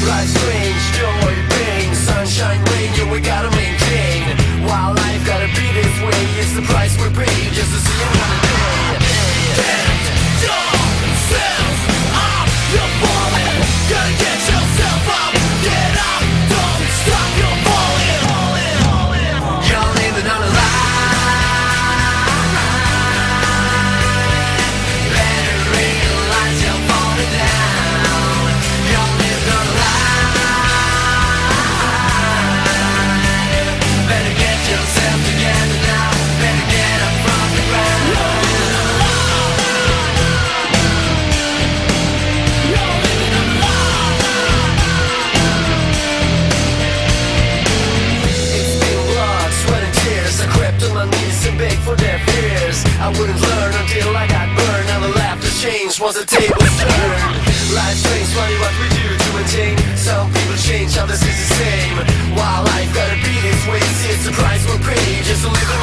Life's strange, joy, pain, sunshine, rain, yeah, we gotta maintain. While life gotta be this way, it's the price we pay just to see another day. Get yourself up, you're falling. Gotta get yourself up, get up, don't stop, you're falling. You're living on a lie. Better realize you're falling down. You're living on a lie. Better get yourself together now. Better get up from the ground. You're living on a lie. It's been blood, sweat and tears. I crept on my knees and begged for their fears. I wouldn't learn until I got burned. Now the laughter changed once the tables turned. Life's strange, funny what we do to maintain. Some people change, others is the same. While life gotta be this way, see it's the price we'll pay just to live.